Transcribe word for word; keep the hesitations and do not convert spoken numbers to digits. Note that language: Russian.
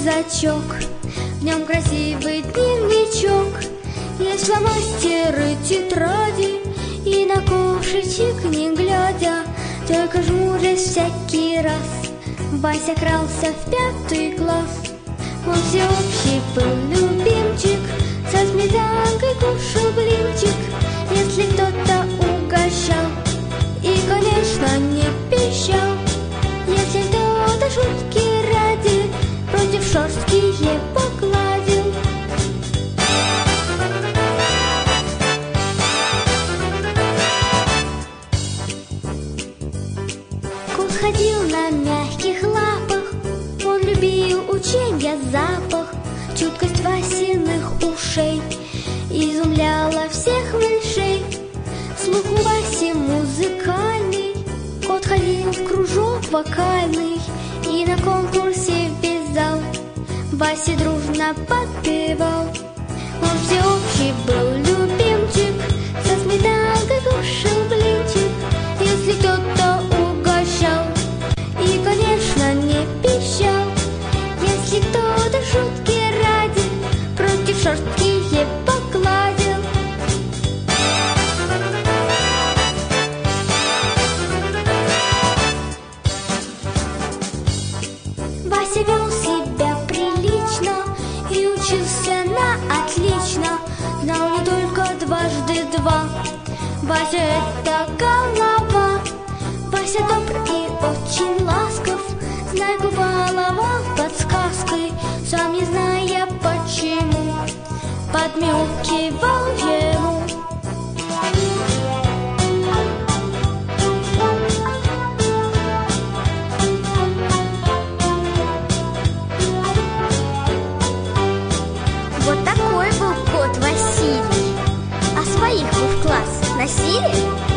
рюкзачок, в нем красивый дневничок. Есть фломастеры, тетради, и на ковшичек не глядя, только жмурясь всякий раз, Вася крался в пятый класс. Он всеобщий был любимчик, со сметанкой кушал блинчик, если кто-то угощал, и, конечно, не пищал. Если кто-то шутки ради против шерсткие погладил. Кот ходил на мягких лапах, он любил ученья запах. Чуткость Васиных ушей изумляла всех мышей. Слух у Васи музыкальный, кот ходил в кружок вокальный и на конкурсе вязал, Васе дружно подпевал. Он всеобщий был любимчик, со сметанкой кушал блинчик, если кто-то угощал, и, конечно, не пищал. Если кто-то шутки ради против шерсткие погладил. Вася вел себя прилично и учился на отлично, знал не только дважды два. Вася — это голова. Вася добр и очень ласков, знайку баловал подсказкой, сам не зная почему, подмюкивал ему. Вот такой был кот Василий. А своих вы в класс носили?